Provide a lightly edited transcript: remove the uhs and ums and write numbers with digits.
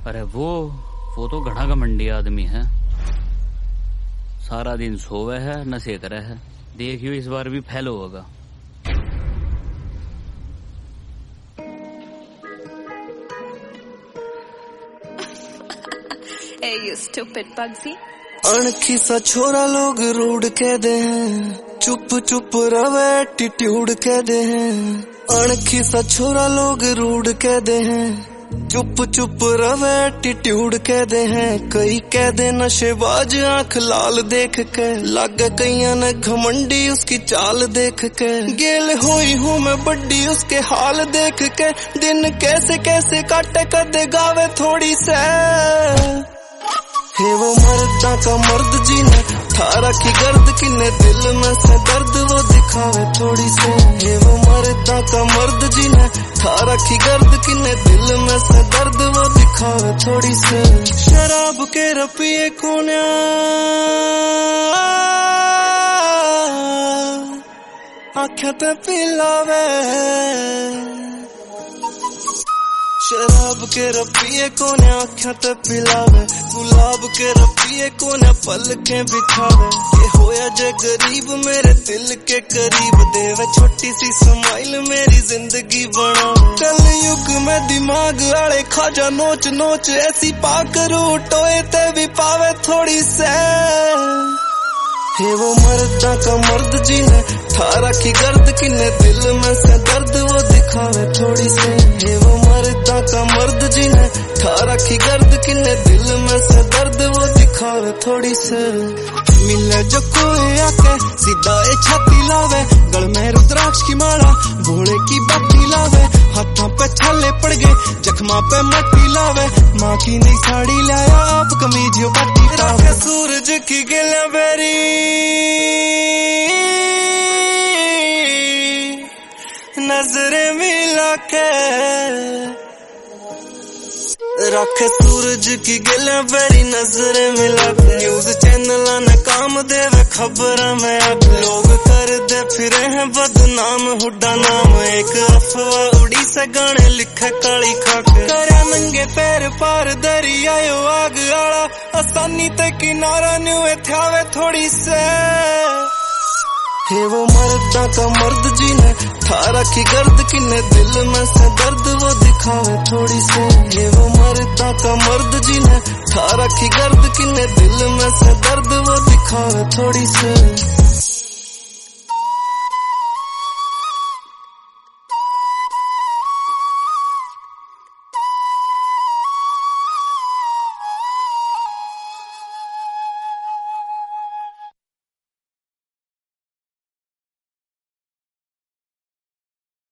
अरे वो तो घना घमंडी आदमी है। सारा दिन सोवे है, नशे करे है। देखियो इस बार भी फेल होगा। Hey, you stupid Bugsy. अणखी सा छोरा लोग रूड कह दे हैं, चुप चुप रवे एटीट्यूड कह दे हैं। अणखी सा छोरा लोग रूड कह दे हैं, चुप चुप रवे एटीट्यूड कह दे हैं। कई कह दे नशेबाज आंख लाल देख के, लागे कईयां ने घमंडी उसकी चाल देख के। गेल हुई हूँ मैं बड्डी उसके हाल देख के, दिन कैसे कैसे काटे कदे गावे थोड़ी से। हे वो मर्दा का मर्द जी ने ठारा की गर्द, किन्ने दिल में से दर्द वो दिखावे थोड़ी से। हे वो मर्दा का मर्द जी ने ठारा की गर्द, किन्ने दिल में से दर्द वो दिखावे थोड़ी से। शराब के रपिए कोन्या आँखें ते पिलावे, शराब के रपिए कोने आँखें ते पिलावे। गुलाब के रपिए कोने पलकें बिठावे। ये होया जे गरीब मेरे दिल के करीब, देवे छोटी सी स्माइल मेरी जिंदगी बनावे। कल युग में दिमाग आड़े खाजा नोच नोच, ऐसी पाकरू टोए ते भी पावे थोड़ी से। हे वो मर्दा का मर्द जी ने ठारा की गर्द, किन्ने दिल में से दर्द वो दिखावे थोड़ी से। हे वो मर्दा का मर्द जी ने ठारा की गर्द, किन्ने दिल में से दर्द वो दिखावे थोड़ी से। मिले जो कोई आके सीधा ए छाती लावे, गल में रुद्राक्ष की माला भोले की बाती लावे। हाथों पे छाले पड़ गए जख्मा पे मट्टी लावे, माँ की नई साड़ी लाया आप कमीज यो बाटी लावे। सूरज की गिला बेरी नजरें मिला के, रख सूरज की गिला बेरी नजरें मिला के। न्यूज चैनल ने काम देवे खबर में अब, लोग कर दे फिरे हैं बदनाम हुड्डा नाम। एक अफवाह उड़ी से गाने लिखे काली खाक, करे नंगे पैर पार दरियायो आग आला। आसानी ते किनारा न्यू थावे थोड़ी से। हे वो मर्दा का मर्द जी ने ठारा की गर्द, किन्ने दिल में से दर्द वो दिखावे थोड़ी से। हे वो मर्दा का मर्द जी ने ठारा की गर्द, किन्ने दिल में से दर्द वो दिखावे थोड़ी से।